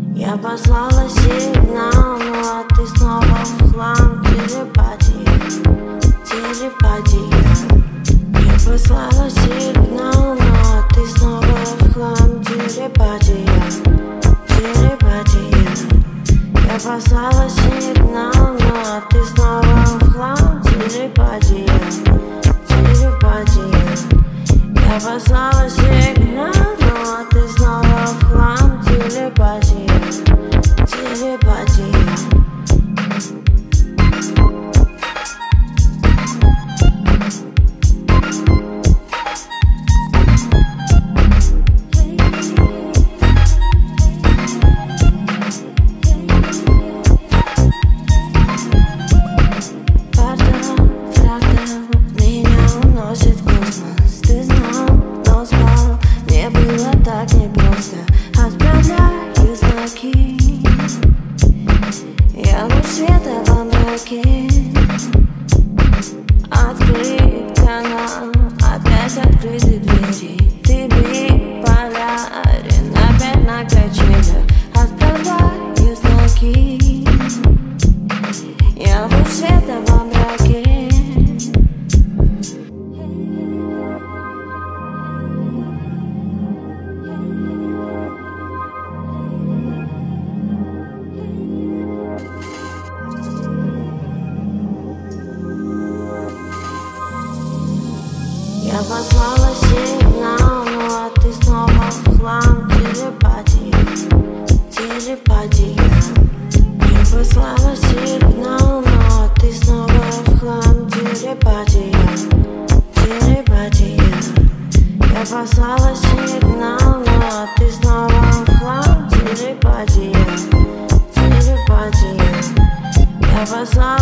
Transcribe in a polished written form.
Я послала сигнал, ну а ты снова в хлам. Телепатия. Я послала сигнал, ну а ты снова в хлам. Телепатия. Я послала сигнал, ну а ты снова в хлам. Телепатия. Я послала сигнал, ну а ты снова в хлам. Телепатия. Так непросто отправляю знаки. Я луч света во мраке. Открыт канал, опять открыты двери. Ты биполярен, опять на качелях. Отправляю знаки. Я луч света во мраке. Я послала сигнал, ну а ты снова в хлам. Телепатия. Я послала сигнал, ну а ты снова в хлам. Телепатия. Я послала сигнал, ну а ты снова в хлам. Телепатия. Я послала